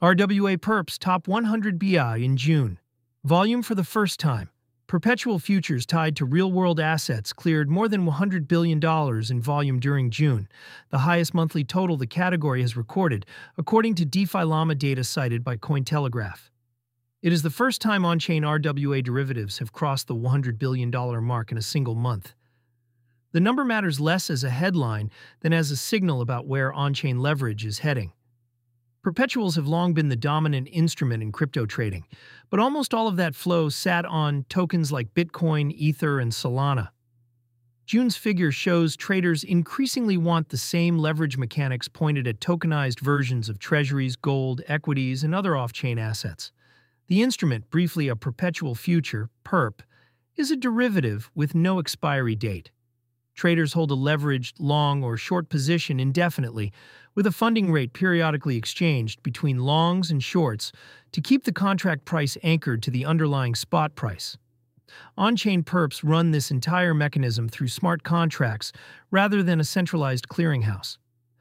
RWA Perps top 100 BI in June. Volume for the first time. Perpetual futures tied to real-world assets cleared more than $100 billion in volume during June, the highest monthly total the category has recorded, according to DeFi Llama data cited by Cointelegraph. It is the first time on-chain RWA derivatives have crossed the $100 billion mark in a single month. The number matters less as a headline than as a signal about where on-chain leverage is heading. Perpetuals have long been the dominant instrument in crypto trading, but almost all of that flow sat on tokens like Bitcoin, Ether, and Solana. June's figure shows traders increasingly want the same leverage mechanics pointed at tokenized versions of treasuries, gold, equities, and other off-chain assets. The instrument, briefly a perpetual future, PERP, is a derivative with no expiry date. Traders hold a leveraged, long or short position indefinitely, with a funding rate periodically exchanged between longs and shorts to keep the contract price anchored to the underlying spot price. On-chain perps run this entire mechanism through smart contracts rather than a centralized clearinghouse.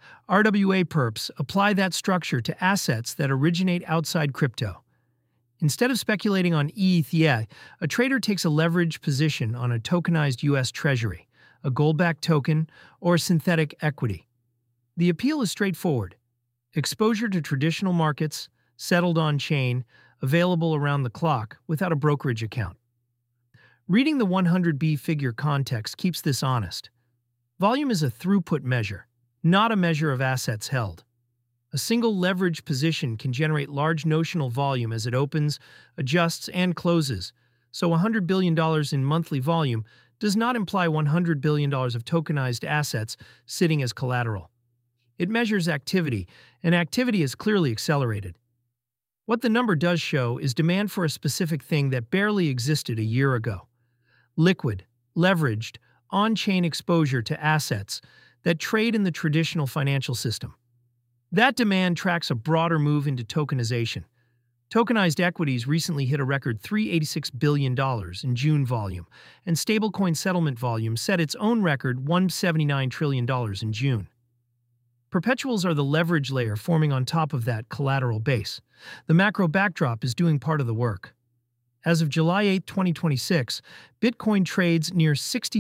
RWA perps apply that structure to assets that originate outside crypto. Instead of speculating on ETH, a trader takes a leveraged position on a tokenized U.S. Treasury, a gold-backed token, or synthetic equity. The appeal is straightforward. Exposure to traditional markets, settled on-chain, available around the clock without a brokerage account. Reading the 100B figure context keeps this honest. Volume is a throughput measure, not a measure of assets held. A single leveraged position can generate large notional volume as it opens, adjusts, and closes, so $100 billion in monthly volume does not imply $100 billion of tokenized assets sitting as collateral. It measures activity, and activity is clearly accelerated. What the number does show is demand for a specific thing that barely existed a year ago. Liquid, leveraged, on-chain exposure to assets that trade in the traditional financial system. That demand tracks a broader move into tokenization. Tokenized equities recently hit a record $386 billion in June volume, and stablecoin settlement volume set its own record $179 trillion in June. Perpetuals are the leverage layer forming on top of that collateral base. The macro backdrop is doing part of the work. As of July 8, 2026, Bitcoin trades near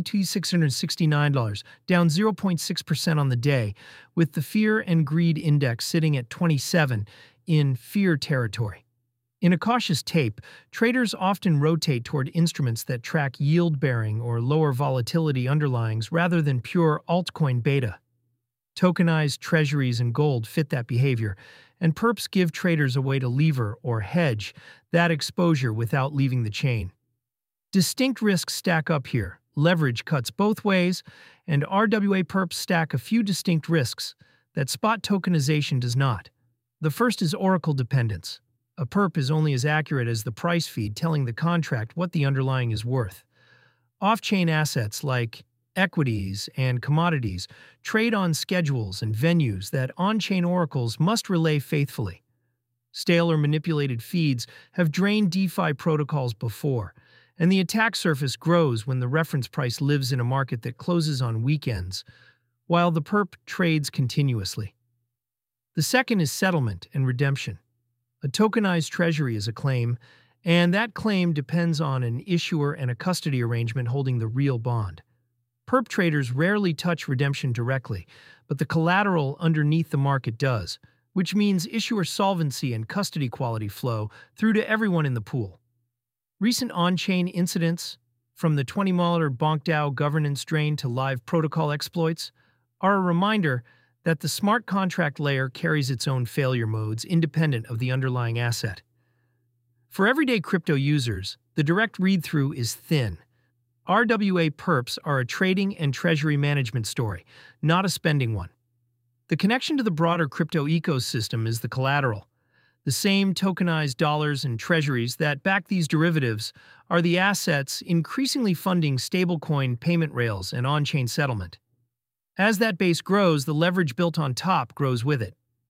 $62,669, down 0.6% on the day, with the Fear and Greed Index sitting at 27 in fear territory. In a cautious tape, traders often rotate toward instruments that track yield-bearing or lower volatility underlyings rather than pure altcoin beta. Tokenized treasuries and gold fit that behavior, and perps give traders a way to lever or hedge that exposure without leaving the chain. Distinct risks stack up here. Leverage cuts both ways, and RWA perps stack a few distinct risks that spot tokenization does not. The first is oracle dependence. A perp is only as accurate as the price feed telling the contract what the underlying is worth. Off-chain assets like equities and commodities trade on schedules and venues that on-chain oracles must relay faithfully. Stale or manipulated feeds have drained DeFi protocols before, and the attack surface grows when the reference price lives in a market that closes on weekends, while the perp trades continuously. The second is settlement and redemption. A tokenized treasury is a claim, and that claim depends on an issuer and a custody arrangement holding the real bond. Perp traders rarely touch redemption directly, but the collateral underneath the market does, which means issuer solvency and custody quality flow through to everyone in the pool. Recent on-chain incidents, from the 20-month BonkDAO governance drain to live protocol exploits, are a reminder that the smart contract layer carries its own failure modes independent of the underlying asset. For everyday crypto users, the direct read-through is thin. RWA perps are a trading and treasury management story, not a spending one. The connection to the broader crypto ecosystem is the collateral. The same tokenized dollars and treasuries that back these derivatives are the assets increasingly funding stablecoin payment rails and on-chain settlement. As that base grows, the leverage built on top grows with it.